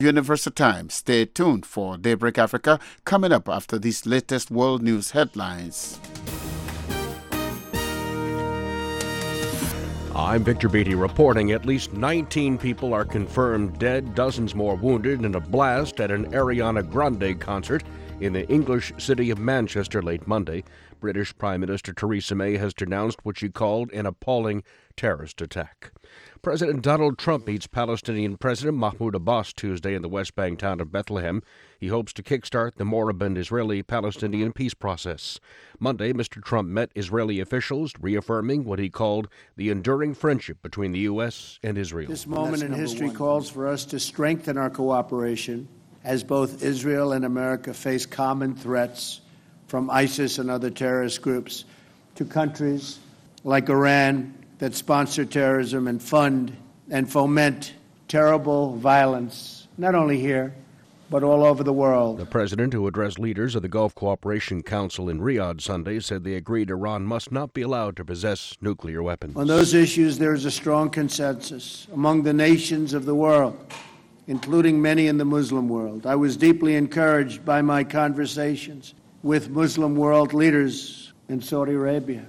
Universal Time. Stay tuned for Daybreak Africa coming up after these latest world news headlines. I'm Victor Beatty reporting at least 19 people are confirmed dead, dozens more wounded in a blast at an Ariana Grande concert in the English city of Manchester late Monday. British Prime Minister Theresa May has denounced what she called an appalling terrorist attack. President Donald Trump meets Palestinian President Mahmoud Abbas Tuesday in the West Bank town of Bethlehem. He hopes to kickstart the moribund Israeli-Palestinian peace process. Monday, Mr. Trump met Israeli officials, reaffirming what he called the enduring friendship between the U.S. and Israel. This moment in history calls for us to strengthen our cooperation as both Israel and America face common threats from ISIS and other terrorist groups to countries like Iran that sponsor terrorism and fund and foment terrible violence, not only here, but all over the world. The president, who addressed leaders of the Gulf Cooperation Council in Riyadh Sunday, said they agreed Iran must not be allowed to possess nuclear weapons. On those issues, there is a strong consensus among the nations of the world, including many in the Muslim world. I was deeply encouraged by my conversations with Muslim world leaders in Saudi Arabia.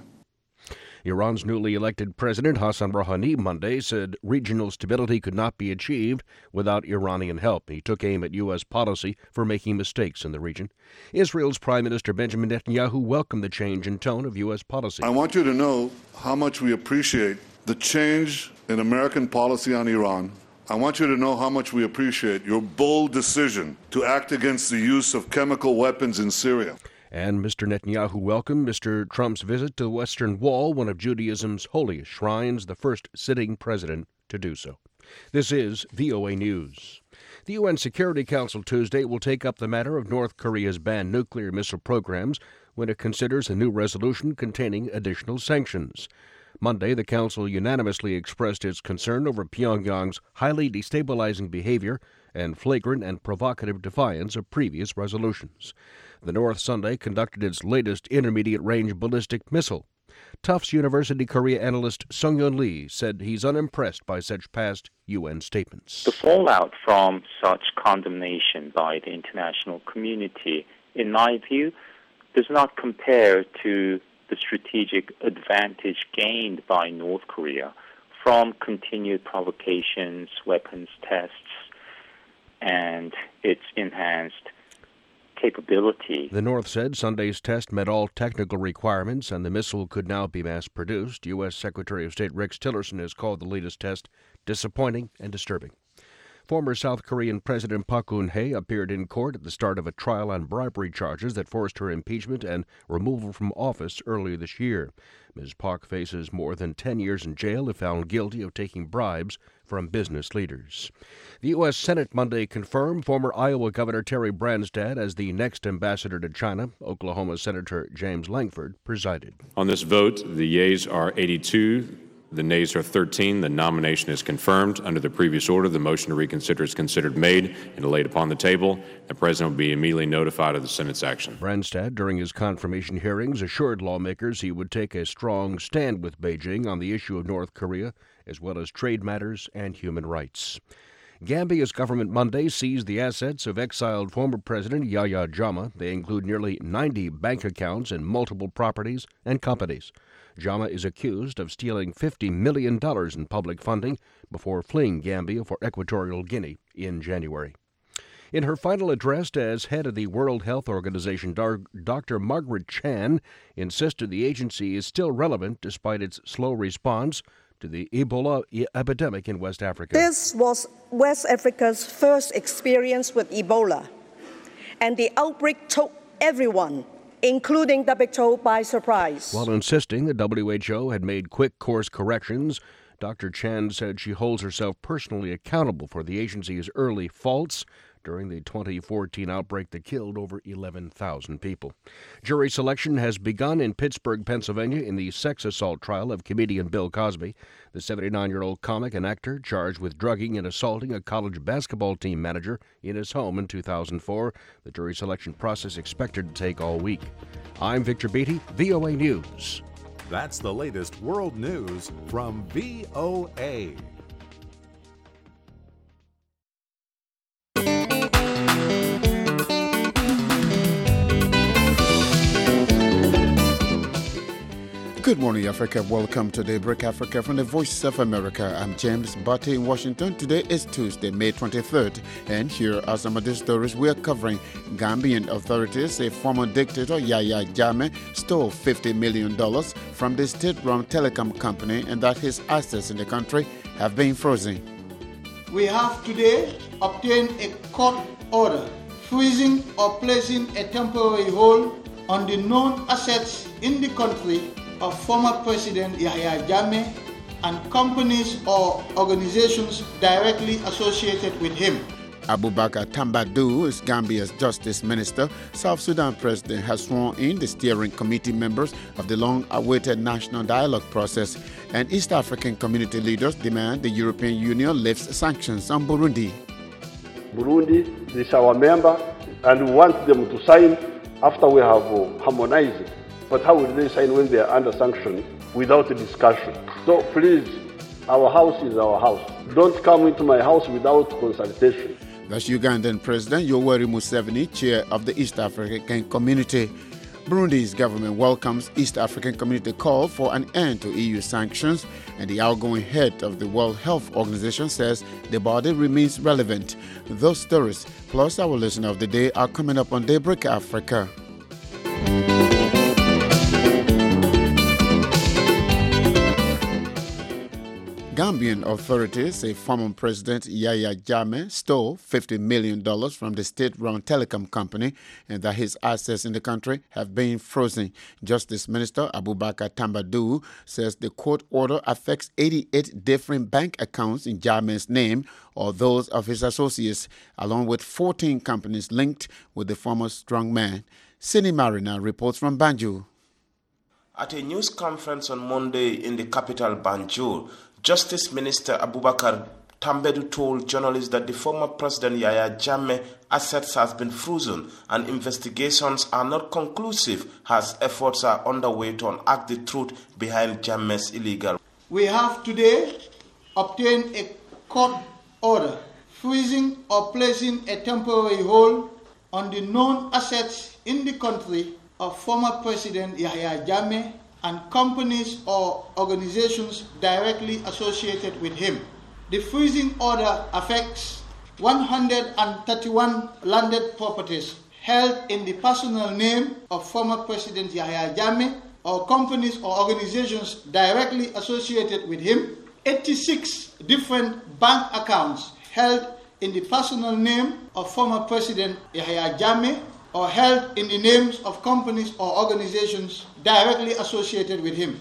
Iran's newly elected president, Hassan Rouhani, Monday said regional stability could not be achieved without Iranian help. He took aim at U.S. policy for making mistakes in the region. Israel's Prime Minister Benjamin Netanyahu welcomed the change in tone of U.S. policy. I want you to know how much we appreciate the change in American policy on Iran. I want you to know how much we appreciate your bold decision to act against the use of chemical weapons in Syria. And Mr. Netanyahu welcomed Mr. Trump's visit to the Western Wall, one of Judaism's holiest shrines, the first sitting president to do so. This is VOA News. The UN Security Council Tuesday will take up the matter of North Korea's banned nuclear missile programs when it considers a new resolution containing additional sanctions. Monday, the Council unanimously expressed its concern over Pyongyang's highly destabilizing behavior and flagrant and provocative defiance of previous resolutions. The North Sunday conducted its latest intermediate-range ballistic missile. Tufts University Korea analyst Sung-Yeon Lee said he's unimpressed by such past UN statements. The fallout from such condemnation by the international community, in my view, does not compare to the strategic advantage gained by North Korea from continued provocations, weapons tests, and its enhanced capability. The North said Sunday's test met all technical requirements and the missile could now be mass-produced. U.S. Secretary of State Rex Tillerson has called the latest test disappointing and disturbing. Former South Korean President Park Geun-hye appeared in court at the start of a trial on bribery charges that forced her impeachment and removal from office earlier this year. Ms. Park faces more than 10 years in jail if found guilty of taking bribes from business leaders. The U.S. Senate Monday confirmed former Iowa Governor Terry Branstad as the next ambassador to China. Oklahoma Senator James Lankford presided. On this vote, the yeas are 82. The nays are 13. The nomination is confirmed. Under the previous order, the motion to reconsider is considered made and laid upon the table. The President will be immediately notified of the Senate's action. Branstad, during his confirmation hearings, assured lawmakers he would take a strong stand with Beijing on the issue of North Korea, as well as trade matters and human rights. Gambia's government Monday seized the assets of exiled former President Yahya Jammeh. They include nearly 90 bank accounts and multiple properties and companies. Jammeh is accused of stealing $50 million in public funding before fleeing Gambia for Equatorial Guinea in January. In her final address as head of the World Health Organization, Dr. Margaret Chan insisted the agency is still relevant despite its slow response to the Ebola epidemic in West Africa. This was West Africa's first experience with Ebola, and the outbreak took everyone, including WHO, by surprise. While insisting the WHO had made quick course corrections, Dr. Chan said she holds herself personally accountable for the agency's early faults during the 2014 outbreak that killed over 11,000 people. Jury selection has begun in Pittsburgh, Pennsylvania, in the sex assault trial of comedian Bill Cosby. The 79-year-old comic and actor charged with drugging and assaulting a college basketball team manager in his home in 2004. The jury selection process expected to take all week. I'm Victor Beatty, VOA News. That's the latest world news from VOA. Good morning, Africa. Welcome to Daybreak Africa from the Voice of America. I'm James Barty in Washington. Today is Tuesday, May 23rd, and here are some of the stories we are covering. Gambian authorities say former dictator Yahya Jammeh stole $50 million from the state-run telecom company and that his assets in the country have been frozen. We have today obtained a court order freezing or placing a temporary hold on the known assets in the country of former President Yahya Jammeh and companies or organizations directly associated with him. Abubakar Tambadou is Gambia's Justice Minister. South Sudan President has sworn in the steering committee members of the long-awaited national dialogue process, and East African community leaders demand the European Union lifts sanctions on Burundi. Burundi is our member, and we want them to sign after we have harmonized it. But how will they sign when they are under sanction without a discussion? So please, our house is our house. Don't come into my house without consultation. That's Ugandan President Yoweri Museveni, chair of the East African Community. Burundi's government welcomes East African Community call for an end to EU sanctions, and the outgoing head of the World Health Organization says the body remains relevant. Those stories, plus our listener of the day, are coming up on Daybreak Africa. Gambian authorities say former President Yahya Jammeh stole $50 million from the state-run telecom company and that his assets in the country have been frozen. Justice Minister Abubakar Tambadou says the court order affects 88 different bank accounts in Jammeh's name or those of his associates, along with 14 companies linked with the former strongman. Sini Marina reports from Banjul. At a news conference on Monday in the capital Banjul, Justice Minister Abubakar Tambadou told journalists that the former President Yahya Jammeh assets has been frozen and investigations are not conclusive as efforts are underway to unearth the truth behind Jammeh's illegal. We have today obtained a court order freezing or placing a temporary hold on the known assets in the country of former President Yahya Jammeh and companies or organizations directly associated with him. The freezing order affects 131 landed properties held in the personal name of former President Yahya Jammeh or companies or organizations directly associated with him, 86 different bank accounts held in the personal name of former President Yahya Jammeh or held in the names of companies or organizations directly associated with him.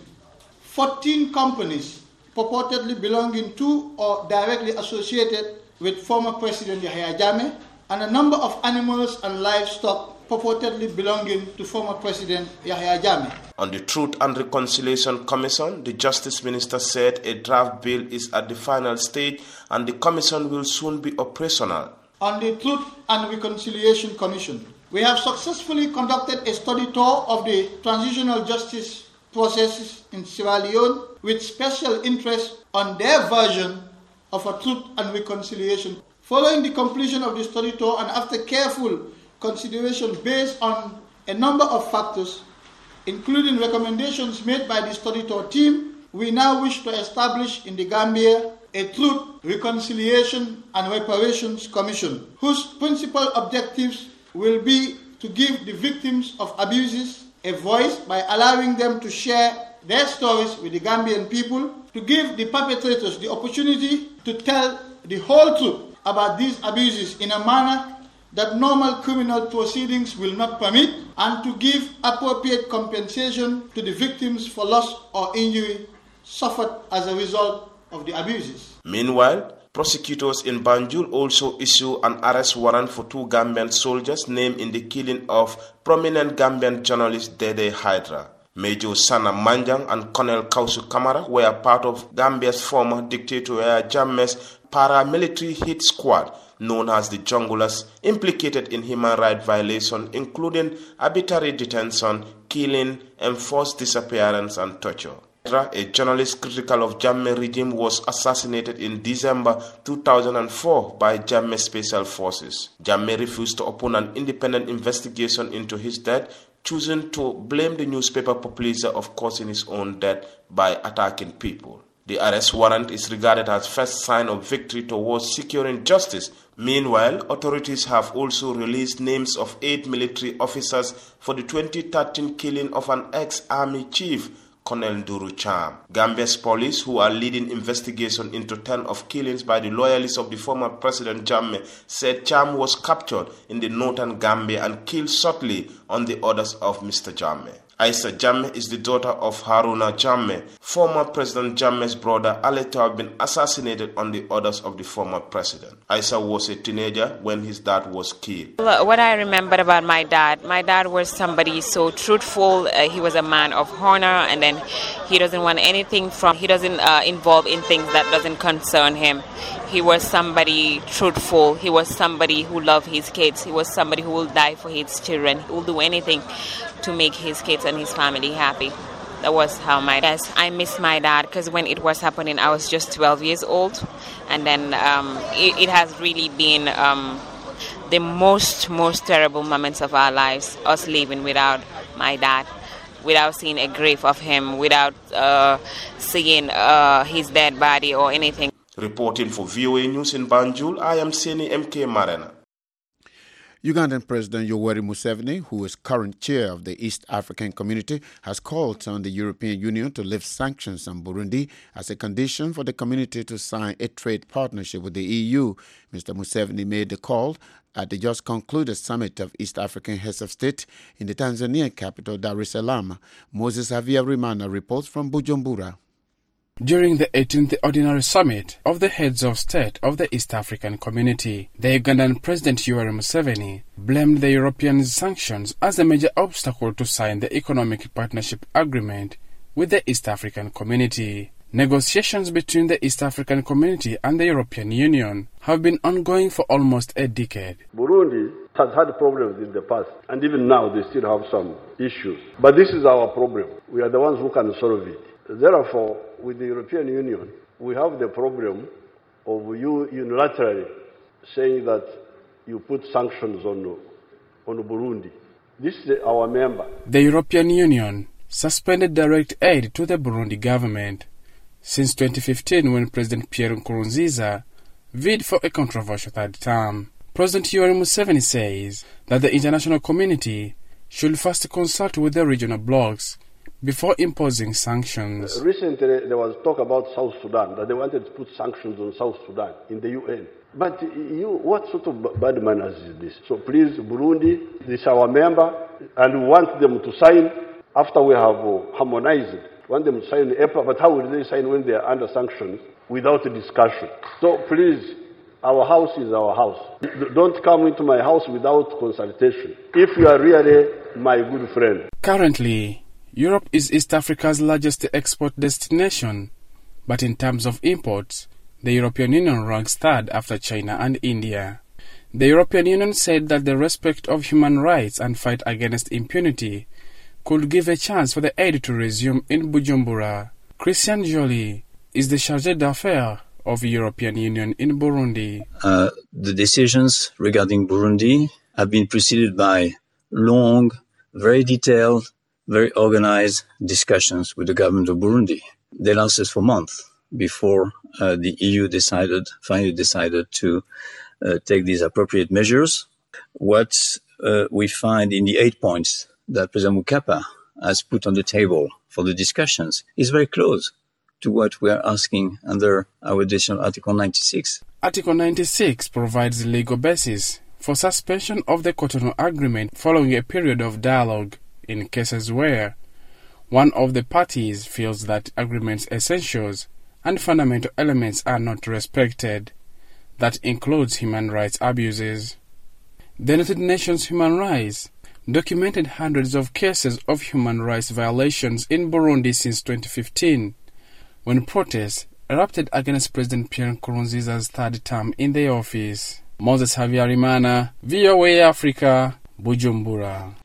14 companies purportedly belonging to or directly associated with former President Yahya Jammeh, and a number of animals and livestock purportedly belonging to former President Yahya Jammeh. On the Truth and Reconciliation Commission, the Justice Minister said a draft bill is at the final stage and the commission will soon be operational. On the Truth and Reconciliation Commission, we have successfully conducted a study tour of the transitional justice processes in Sierra Leone with special interest on their version of a truth and reconciliation. Following the completion of the study tour and after careful consideration based on a number of factors, including recommendations made by the study tour team, we now wish to establish in the Gambia a Truth, Reconciliation and Reparations Commission, whose principal objectives will be to give the victims of abuses a voice by allowing them to share their stories with the Gambian people, to give the perpetrators the opportunity to tell the whole truth about these abuses in a manner that normal criminal proceedings will not permit, and to give appropriate compensation to the victims for loss or injury suffered as a result of the abuses. Meanwhile, prosecutors in Banjul also issue an arrest warrant for 2 Gambian soldiers named in the killing of prominent Gambian journalist Dede Hydra. Major Sana Manjang and Colonel Kausu Kamara were part of Gambia's former dictator Yahya Jammeh's paramilitary hit squad known as the Junglers, implicated in human rights violations including arbitrary detention, killing, enforced disappearance and torture. A journalist critical of Jammeh regime was assassinated in December 2004 by Jammeh Special Forces. Jammeh refused to open an independent investigation into his death, choosing to blame the newspaper publisher of causing his own death by attacking people. The arrest warrant is regarded as first sign of victory towards securing justice. Meanwhile, authorities have also released names of 8 military officers for the 2013 killing of an ex-army chief, Colonel Duru Cham. Gambia's police, who are leading investigation into 10 of killings by the loyalists of the former President Jammeh, said Cham was captured in the northern Gambia and killed shortly on the orders of Mr. Jammeh. Aissa Jammeh is the daughter of Haruna Jammeh. Former President Jammeh's brother alleged to have been assassinated on the orders of the former president. Aissa was a teenager when his dad was killed. What I remember about my dad was somebody so truthful. He was a man of honor, and then he doesn't want anything he doesn't involve in things that doesn't concern him. He was somebody truthful. He was somebody who loved his kids. He was somebody who will die for his children. He will do anything to make his kids and his family happy. That was how I miss my dad, because when it was happening, I was just 12 years old. And then it has really been the most terrible moments of our lives, us living without my dad, without seeing a grave of him, without seeing his dead body or anything. Reporting for VOA News in Banjul, I am Seni MK Marena. Ugandan President Yoweri Museveni, who is current chair of the East African Community, has called on the European Union to lift sanctions on Burundi as a condition for the community to sign a trade partnership with the EU. Mr. Museveni made the call at the just concluded summit of East African heads of state in the Tanzanian capital, Dar es Salaam. Moses Javier Rimana reports from Bujumbura. During the 18th Ordinary Summit of the Heads of State of the East African Community, the Ugandan President Yoweri Museveni blamed the European sanctions as a major obstacle to sign the Economic Partnership Agreement with the East African Community. Negotiations between the East African Community and the European Union have been ongoing for almost a decade. Burundi has had problems in the past, and even now they still have some issues. But this is our problem. We are the ones who can solve it. Therefore, with the European Union, we have the problem of you unilaterally saying that you put sanctions on Burundi. This is our member. The European Union suspended direct aid to the Burundi government since 2015, when President Pierre Nkurunziza bid for a controversial third term. President Yoweri Museveni says that the international community should first consult with the regional blocs before imposing sanctions. Recently, there was talk about South Sudan, that they wanted to put sanctions on South Sudan in the UN. But what sort of bad manners is this? So please, Burundi, this is our member, and we want them to sign after we have harmonized it. We want them to sign in April, but how will they sign when they are under sanctions without a discussion? So please, our house is our house. Don't come into my house without consultation, if you are really my good friend. Currently, Europe is East Africa's largest export destination, but in terms of imports, the European Union ranks third after China and India. The European Union said that the respect of human rights and fight against impunity could give a chance for the aid to resume in Bujumbura. Christian Joly is the chargé d'affaires of the European Union in Burundi. The decisions regarding Burundi have been preceded by long, very detailed, very organized discussions with the government of Burundi. They lasted for months before the EU finally decided to take these appropriate measures. What we find in the 8 points that President Mkapa has put on the table for the discussions is very close to what we are asking under our additional Article 96. Article 96 provides the legal basis for suspension of the Cotonou Agreement following a period of dialogue in cases where one of the parties feels that agreement's essentials and fundamental elements are not respected. That includes human rights abuses. The United Nations Human Rights documented hundreds of cases of human rights violations in Burundi since 2015, when protests erupted against President Pierre Nkurunziza's third term in the office. Moses Javier Rimana, VOA Africa, Bujumbura.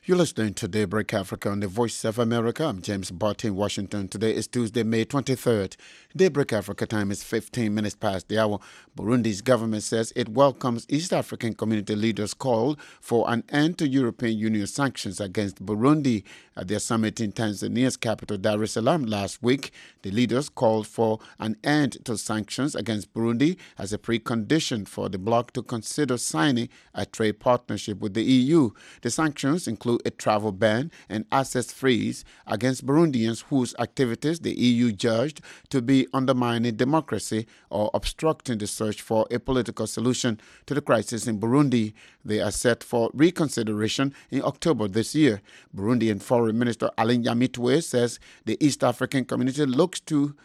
You're listening to Daybreak Africa on the Voice of America. I'm James Barty in Washington. Today is Tuesday, May 23rd. Daybreak Africa time is 15 minutes past the hour. Burundi's government says it welcomes East African community leaders' call for an end to European Union sanctions against Burundi. At their summit in Tanzania's capital, Dar es Salaam, last week, the leaders called for an end to sanctions against Burundi as a precondition for the bloc to consider signing a trade partnership with the EU. The sanctions include a travel ban and access freeze against Burundians whose activities the EU judged to be undermining democracy or obstructing the search for a political solution to the crisis in Burundi. They are set for reconsideration in October this year. Burundian Foreign Minister Alain Nyamitwe says the East African community looks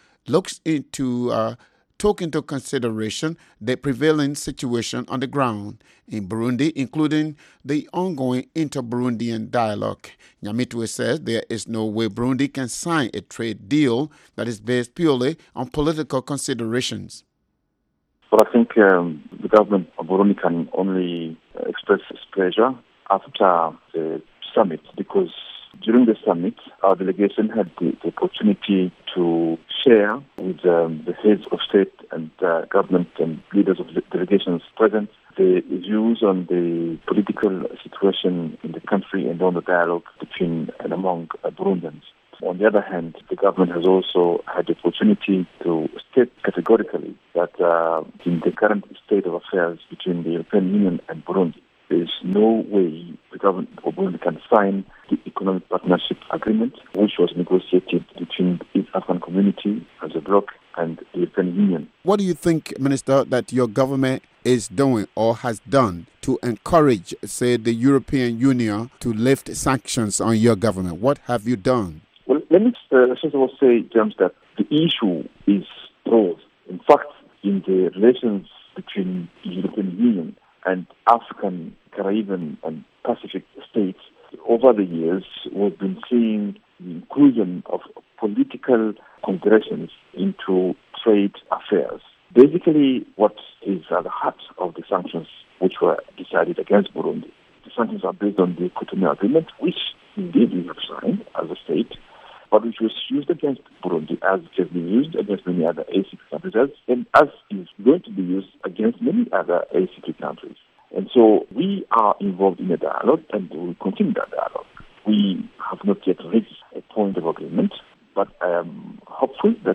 into took into consideration the prevailing situation on the ground in Burundi, including the ongoing inter-Burundian dialogue. Nyamitwe says there is no way Burundi can sign a trade deal that is based purely on political considerations. Well, I think the government of Burundi can only express its pleasure after the summit, because during the summit, our delegation had the opportunity to share with the heads of state and government and leaders of the delegations present the views on the political situation in the country and on the dialogue between and among Burundians. On the other hand, the government has also had the opportunity to state categorically that in the current state of affairs between the European Union and Burundi, there is no way the government of Burundi can sign the economic partnership agreement, which was negotiated between the East African community as a bloc and the European Union. What do you think, Minister, that your government is doing or has done to encourage, say, the European Union to lift sanctions on your government? What have you done? Well, let me first of all say, James, that the issue is broad. In fact, in the relations between the European Union and African, Caribbean, and Pacific states, over the years, we've been seeing the inclusion of political considerations into trade affairs. Basically, what is at the heart of the sanctions which were decided against Burundi? The sanctions are based on the Cotonou Agreement, which indeed we have signed as a state, but which was used against Burundi as it has been used against many other ACP countries, and as is going to be used against many other ACP countries. And so we are involved in a dialogue, and we will continue that dialogue. We have not yet reached a point of agreement, but I am hopeful that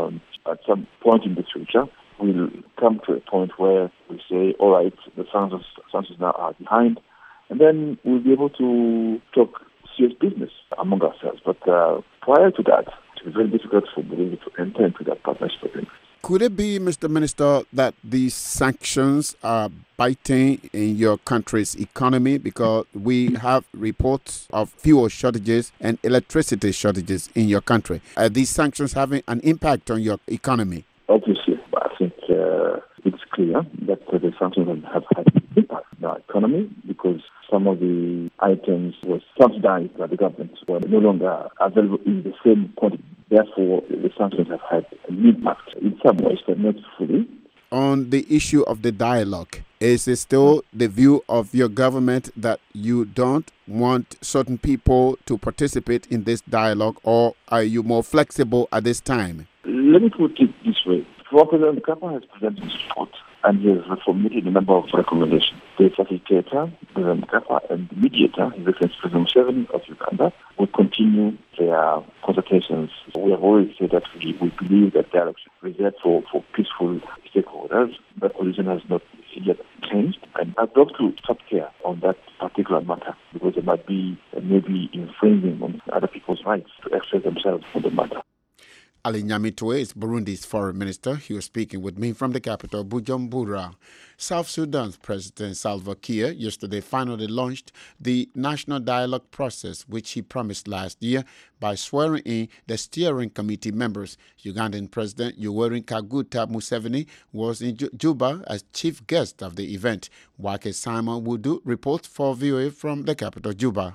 at some point in the future, we'll come to a point where we say, all right, the sanctions now are behind, and then we'll be able to talk serious business among ourselves. But prior to that, it will be very difficult for Burundi to enter into that partnership agreement. Could it be, Mr. Minister, that these sanctions are biting in your country's economy, because we have reports of fuel shortages and electricity shortages in your country? Are these sanctions having an impact on your economy? Obviously, I think it's clear that the sanctions have had an impact on our economy, because some of the items were subsidized by the government were no longer available in the same quantity. Therefore, the sanctions have had an impact in some ways, but not fully. On the issue of the dialogue, is it still the view of your government that you don't want certain people to participate in this dialogue, or are you more flexible at this time? Let me put it this way. President Mkapa has presented his report, and he has formulated a number of recommendations. The facilitator, President Mkapa, and the mediator, His Excellency President Museveni of Uganda, will continue their consultations. We have always said that we believe that dialogue is reserved for peaceful stakeholders. That position has not yet changed, and I'd love to stop care on that particular matter, because it might be maybe infringing on other people's rights to express themselves on the matter. Ali Nyamitwe is Burundi's foreign minister. He was speaking with me from the capital, Bujumbura. South Sudan's President Salva Kiir yesterday finally launched the national dialogue process, which he promised last year by swearing in the steering committee members. Ugandan President Yoweri Kaguta Museveni was in Juba as chief guest of the event. Wake Simon Wudu reports for VOA from the capital, Juba.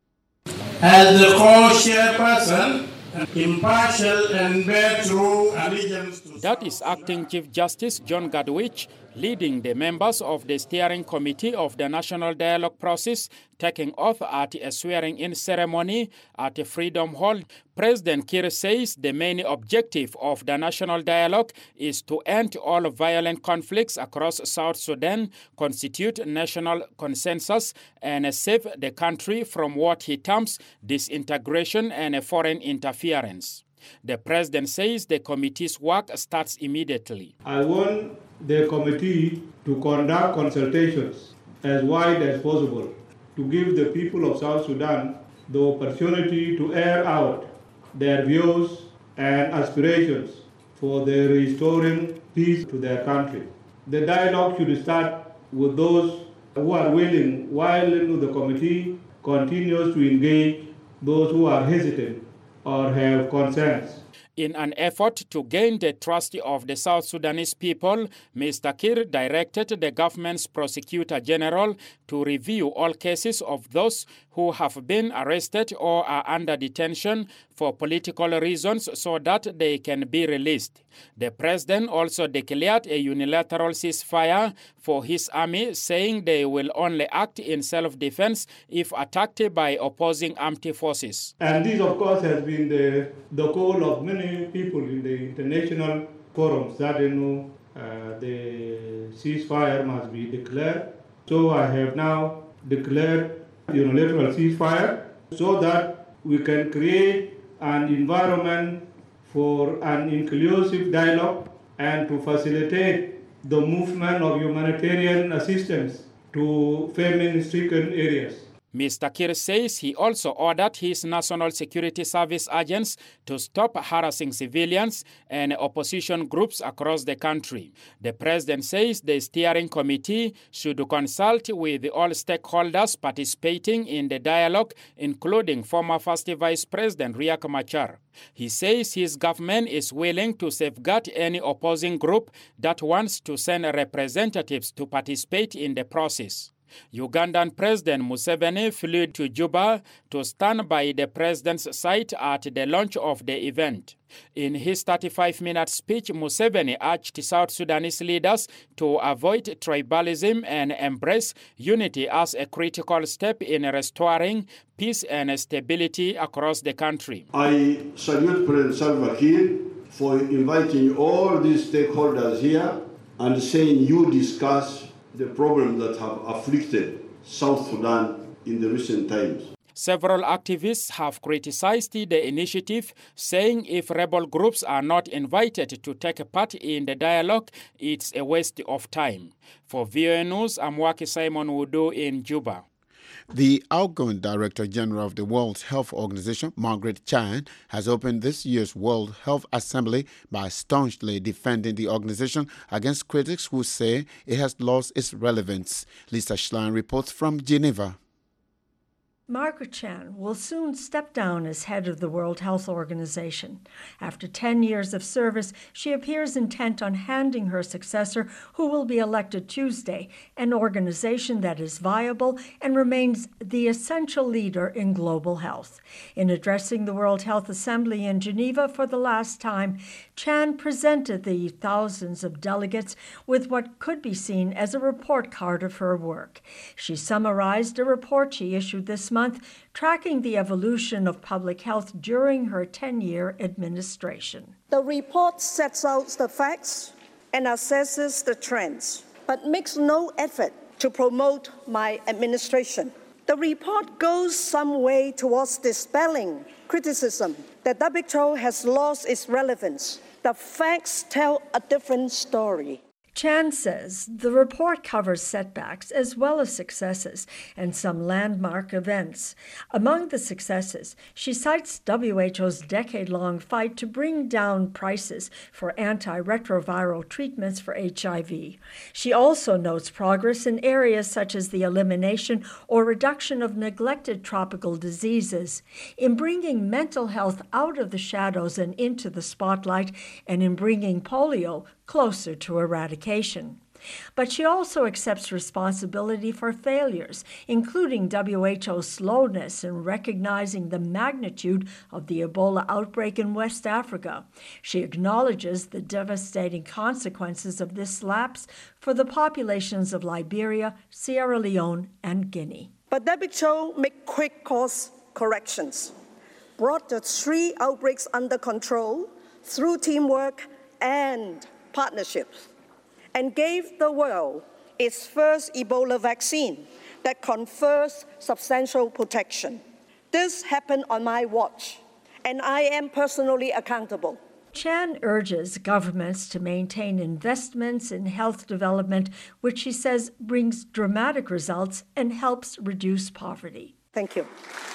As the co-chairperson, impartial and bear true allegiance to... That is Acting Chief Justice John Gadwich leading the members of the steering committee of the National Dialogue process, taking oath at a swearing-in ceremony at Freedom Hall. President Kiir says the main objective of the National Dialogue is to end all violent conflicts across South Sudan, constitute national consensus, and save the country from what he terms disintegration and foreign interference. The president says the committee's work starts immediately. I want the committee to conduct consultations as wide as possible to give the people of South Sudan the opportunity to air out their views and aspirations for the restoring peace to their country. The dialogue should start with those who are willing, while the committee continues to engage those who are hesitant or have concerns. In an effort to gain the trust of the South Sudanese people, Mr. Kiir directed the government's Prosecutor General to review all cases of those who have been arrested or are under detention for political reasons so that they can be released. The president also declared a unilateral ceasefire for his army, saying they will only act in self-defense if attacked by opposing armed forces. And this, of course, has been the call of many people in the international forums that the ceasefire must be declared. So I have now declared unilateral ceasefire so that we can create an environment for an inclusive dialogue and to facilitate the movement of humanitarian assistance to famine-stricken areas. Mr. Kiir says he also ordered his National Security Service agents to stop harassing civilians and opposition groups across the country. The president says the steering committee should consult with all stakeholders participating in the dialogue, including former First Vice President Riek Machar. He says his government is willing to safeguard any opposing group that wants to send representatives to participate in the process. Ugandan President Museveni flew to Juba to stand by the president's side at the launch of the event. In his 35-minute speech, Museveni urged South Sudanese leaders to avoid tribalism and embrace unity as a critical step in restoring peace and stability across the country. I salute President Salva Kiir for inviting all these stakeholders here and saying you discuss the problems that have afflicted South Sudan in the recent times. Several activists have criticized the initiative, saying if rebel groups are not invited to take part in the dialogue, it's a waste of time. For VOA News, I'm Waki Simon Wudu in Juba. The outgoing Director General of the World Health Organization, Margaret Chan, has opened this year's World Health Assembly by staunchly defending the organization against critics who say it has lost its relevance. Lisa Schlein reports from Geneva. Margaret Chan will soon step down as head of the World Health Organization. After 10 years of service, she appears intent on handing her successor, who will be elected Tuesday, an organization that is viable and remains the essential leader in global health. In addressing the World Health Assembly in Geneva for the last time, Chan presented the thousands of delegates with what could be seen as a report card of her work. She summarized a report she issued this month tracking the evolution of public health during her 10-year administration. The report sets out the facts and assesses the trends, but makes no effort to promote my administration. The report goes some way towards dispelling criticism that WHO has lost its relevance. The facts tell a different story. Chan says the report covers setbacks as well as successes and some landmark events. Among the successes, she cites WHO's decade-long fight to bring down prices for antiretroviral treatments for HIV. She also notes progress in areas such as the elimination or reduction of neglected tropical diseases, in bringing mental health out of the shadows and into the spotlight, and in bringing polio closer to eradication. But she also accepts responsibility for failures, including WHO's slowness in recognizing the magnitude of the Ebola outbreak in West Africa. She acknowledges the devastating consequences of this lapse for the populations of Liberia, Sierra Leone, and Guinea. But WHO made quick course corrections, brought the 3 outbreaks under control through teamwork and partnerships, and gave the world its first Ebola vaccine that confers substantial protection. This happened on my watch, and I am personally accountable. Chan urges governments to maintain investments in health development, which she says brings dramatic results and helps reduce poverty. Thank you.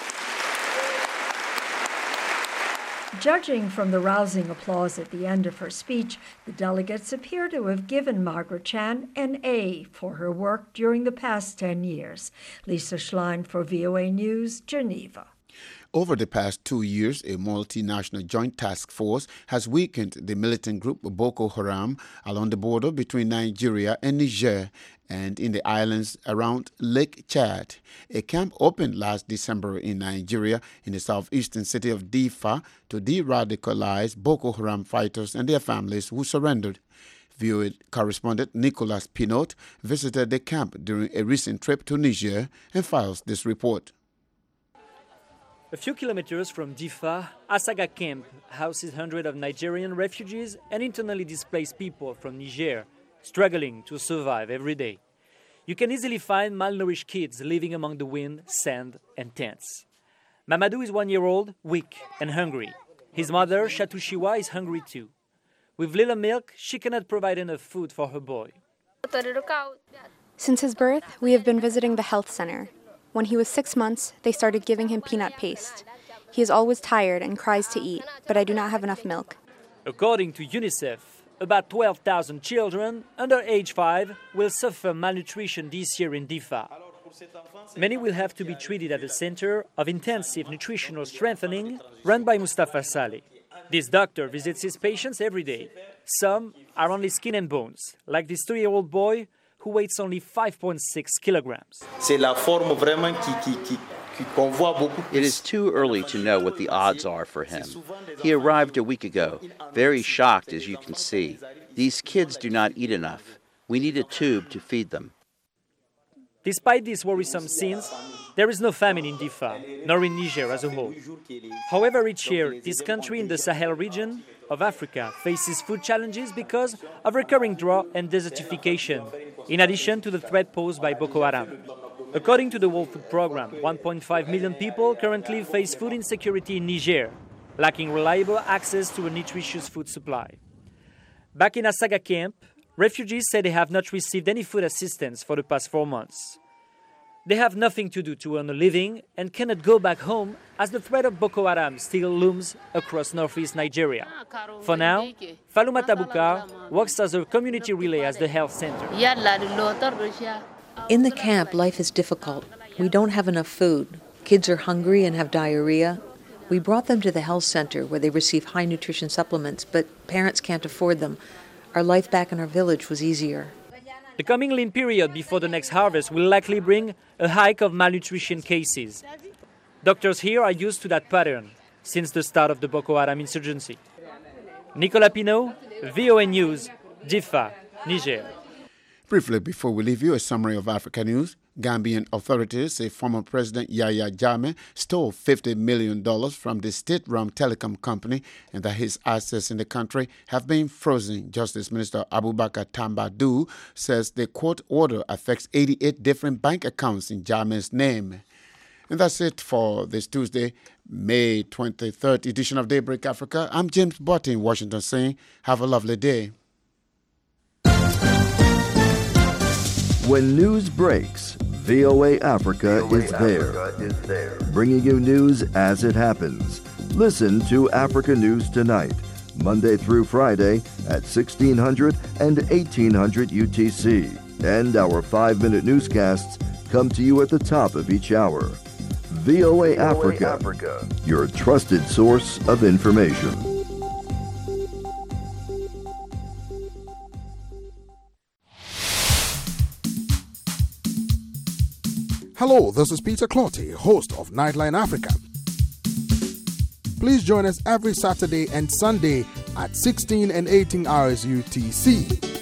Judging from the rousing applause at the end of her speech, the delegates appear to have given Margaret Chan an A for her work during the past 10 years. Lisa Schlein for VOA News, Geneva. Over the past 2 years, a multinational joint task force has weakened the militant group Boko Haram along the border between Nigeria and Niger and in the islands around Lake Chad. A camp opened last December in Nigeria in the southeastern city of Difa to de-radicalize Boko Haram fighters and their families who surrendered. VOA correspondent Nicolas Pinot visited the camp during a recent trip to Niger and files this report. A few kilometers from Difa, Asaga Camp houses hundreds of Nigerian refugees and internally displaced people from Niger, struggling to survive every day. You can easily find malnourished kids living among the wind, sand, and tents. Mamadou is 1 year old, weak and hungry. His mother, Shatushiwa, is hungry too. With little milk, she cannot provide enough food for her boy. Since his birth, we have been visiting the health center. When he was 6 months, they started giving him peanut paste. He is always tired and cries to eat, but I do not have enough milk. According to UNICEF, about 12,000 children under age 5 will suffer malnutrition this year in Difa. Many will have to be treated at a center of intensive nutritional strengthening run by Mustafa Saleh. This doctor visits his patients every day. Some are only skin and bones, like this 3-year-old boy who weighs only 5.6 kilograms. It is too early to know what the odds are for him. He arrived a week ago, very shocked as you can see. These kids do not eat enough. We need a tube to feed them. Despite these worrisome scenes, there is no famine in Difa, nor in Niger as a whole. However, each year, this country in the Sahel region of Africa faces food challenges because of recurring drought and desertification, in addition to the threat posed by Boko Haram. According to the World Food Programme, 1.5 million people currently face food insecurity in Niger, lacking reliable access to a nutritious food supply. Back in Asaga camp, refugees say they have not received any food assistance for the past 4 months. They have nothing to do to earn a living and cannot go back home as the threat of Boko Haram still looms across northeast Nigeria. For now, Faloumata Bukar works as a community relay at the health center. In the camp, life is difficult. We don't have enough food. Kids are hungry and have diarrhea. We brought them to the health center where they receive high nutrition supplements, but parents can't afford them. Our life back in our village was easier. The coming lean period before the next harvest will likely bring a hike of malnutrition cases. Doctors here are used to that pattern since the start of the Boko Haram insurgency. Nicolas Pinot, VOA News, Difa, Niger. Briefly, before we leave you, a summary of Africa news. Gambian authorities say former President Yahya Jammeh stole $50 million from the state-run telecom company and that his assets in the country have been frozen. Justice Minister Abubakar Tambadou says the court order affects 88 different bank accounts in Jammeh's name. And that's it for this Tuesday, May 23rd edition of Daybreak Africa. I'm James Botte in Washington saying, have a lovely day. When news breaks, VOA Africa is there, bringing you news as it happens. Listen to Africa News Tonight, Monday through Friday at 1600 and 1800 UTC. And our 5-minute newscasts come to you at the top of each hour. VOA Africa, your trusted source of information. Hello, this is Peter Clotty, host of Nightline Africa. Please join us every Saturday and Sunday at 16 and 18 hours UTC.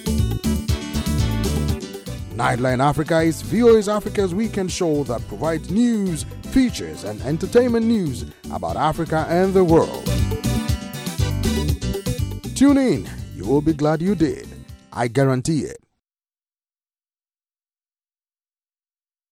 Nightline Africa is VOA's Africa's weekend show that provides news, features, and entertainment news about Africa and the world. Tune in. You will be glad you did. I guarantee it.